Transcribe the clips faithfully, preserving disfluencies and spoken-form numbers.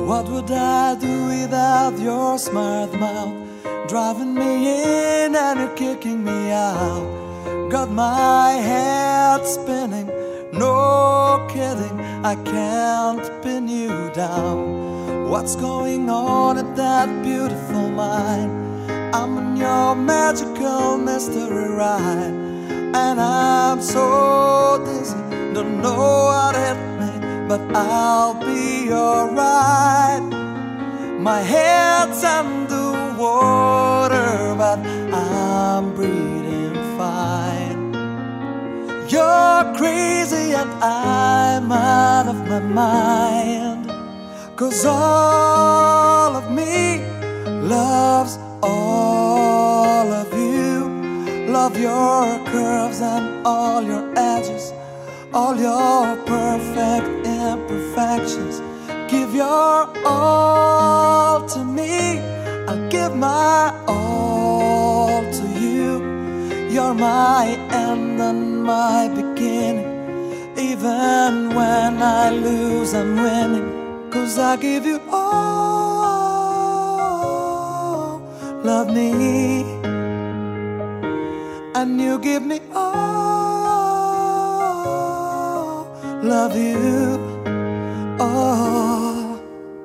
What would I do without your smart mouth? Driving me in and you're kicking me out. Got my head spinning, no kidding, I can't pin you down. What's going on in that beautiful mind? I'm on your magical mystery ride, and I'm so dizzy, don't know what hit me, but I'll be alright. My head's underwater, but I'm breathing fine. You're crazy and I'm out of my mind, 'cause all of me loves all of you. Love your curves and all your edges, all your perfect imperfections. Give your all to me, I'll give my all to you. You're my end and my beginning. Even when I lose, I'm winning, 'cause I give you all. Love me, and you give me all. Love you, oh.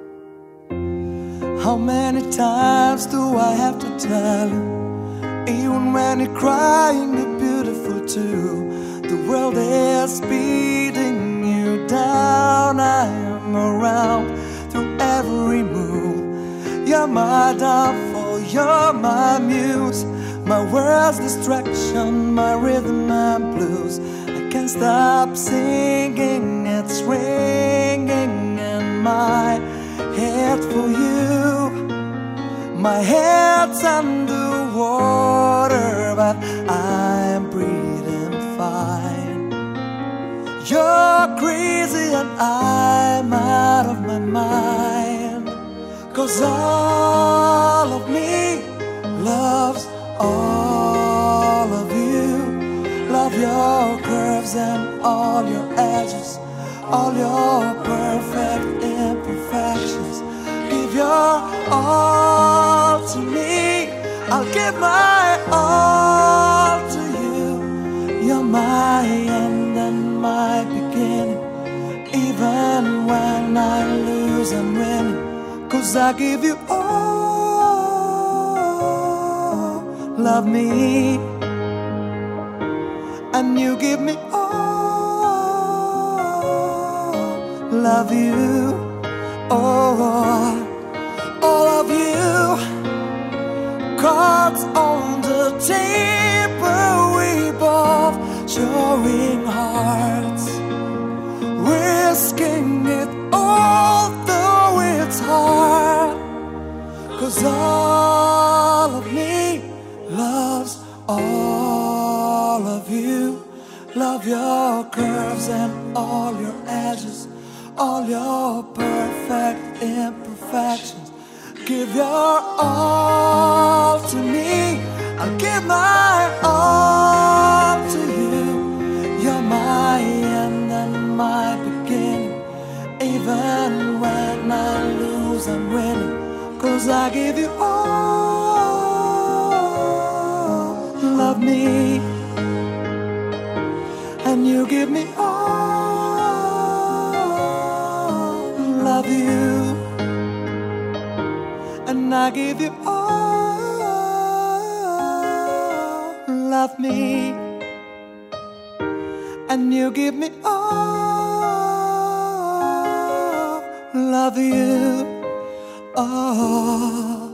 How many times do I have to tell you? Even when you're crying, you're beautiful too. The world is beating you down. I am around through every move. You're my downfall, you're my muse, my world's distraction, my rhythm and blues. I can't stop singing, it's ringing in my head for you. My head's underwater, but I'm breathing fine. You're crazy and I'm out of my mind, 'cause all of me loves all of you. Love your curves and all your edges, all your perfect imperfections. Give your all to me, I'll give my all to you. You're my end and my beginning. Even when I lose, I'm winning, 'cause I give you all. Love me, and you give me all. Love you, oh. All of you, cards on the table, we both showing hearts, risking it all though it's hard. 'Cause all of me loves all of you. Love your curves and all your edges, all your perfect imperfections. Give your all to me, I'll give my all to you. You're my end and my beginning. Even when I lose, I'm winning, 'cause I give you all. Love me, and you give me all. Love you, and I give you all. Love me, and you give me all. Love you, oh.